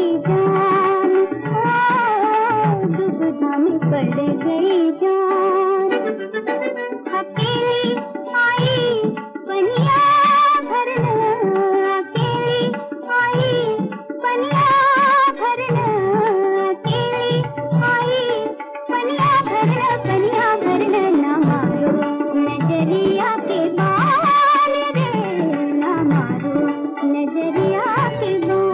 गई जान, दुविधा में पड़ गई जान। अकेली आई पनिया भरना, अकेली आई पनिया भरना, अकेली आई पनिया भरना, पनिया भरना। ना मारो नजरिया के बाल रे, ना मारो नजरिया के बाल।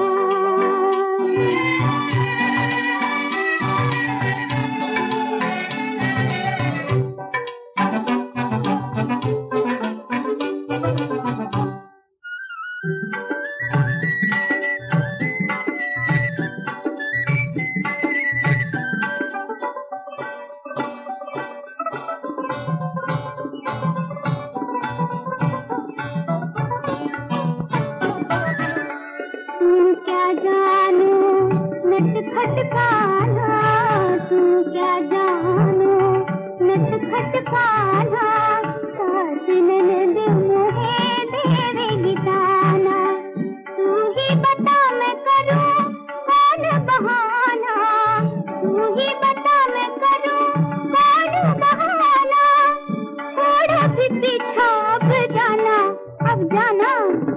क्या जानो नटखट कान्हा, तू क्या जानो नटखट कान्हा, सासी ननद मोहे देवेगी ताना। तू ही बता मैं करूं कौन बहाना, तू ही बता मैं करूं कौन बहाना। छोड़ भी पीछा अब जाना, अब जाना।